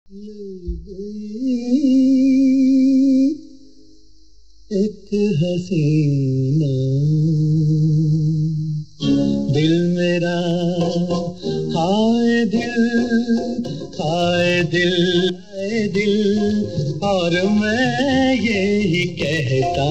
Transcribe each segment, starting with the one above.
ले गई एक हसीना दिल मेरा, हाय दिल, हाय दिल, हाय दिल। और मैं यही कहता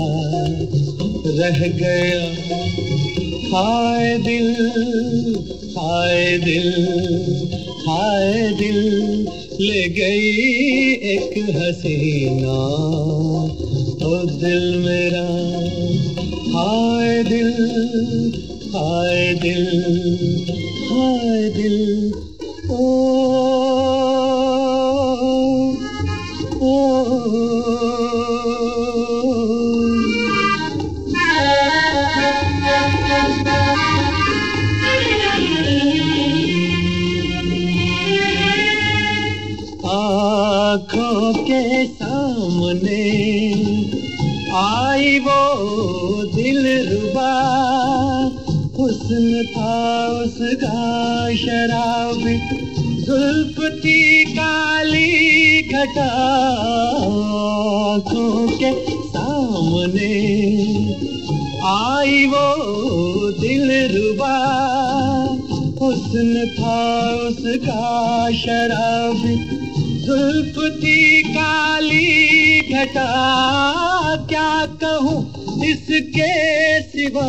रह गया, हाय दिल, हाय दिल, हाय दिल। ले गई एक हसीना ओ दिल मेरा, हाय दिल, हाय दिल, हाय दिल। ओ आँखों के सामने आई वो दिलरुबा, हुस्न था उसका शराबी, जुल्फ थी काली घटा। आँखों के सामने आई वो दिलरुबा, हुस्न था उसका शराबी, जुल्फ थी काली घटा। क्या कहूँ इसके सिवा,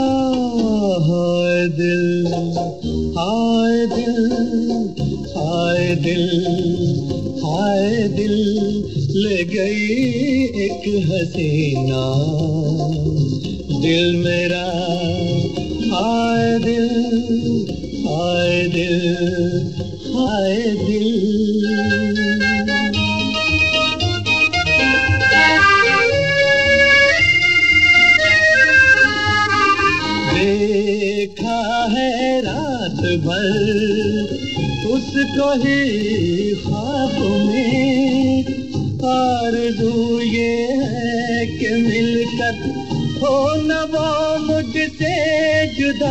हाय दिल, हाय दिल, हाय दिल, हाय दिल। ले गई एक हसीना दिल मेरा, हाय दिल, हाय दिल, हाय दिल। देखा है रात भर उसको ही ख्वाब में, आरज़ू ये है कि मिलकर हो न वो मुझसे जुदा।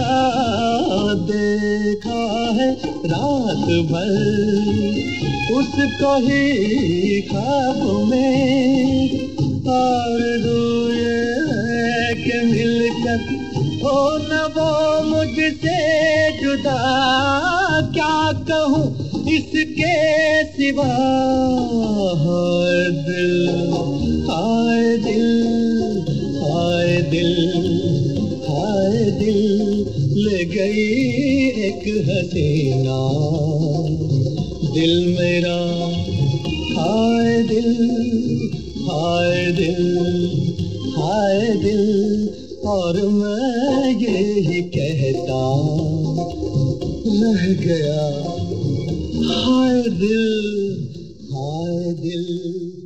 देखा है रात भर उसको ही ख्वाब में, आरज़ू ये है कि मिलकर हो न वो मुझसे जुदा। क्या कहूँ इसके सिवा, हाय दिल, हाय दिल, हाय दिल, हाय दिल। ले गई एक हसीना दिल मेरा, हाय दिल, हाय दिल, हाय दिल। और मैं यही कहता रह गया, हाय दिल, हाय दिल।